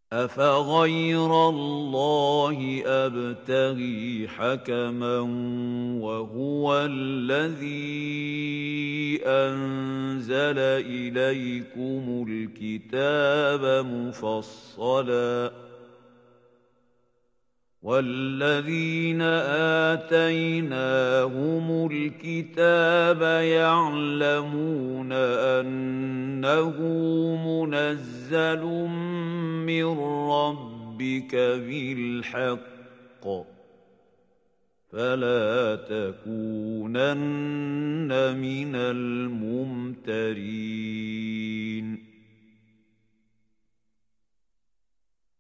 أفغير الله أبتغي حكما وهو الذي أنزل إليكم الكتاب مفصلا والذين آتيناهم الكتاب يعلمون أنه منزل من ربك بالحق فلا تكونن من الممترين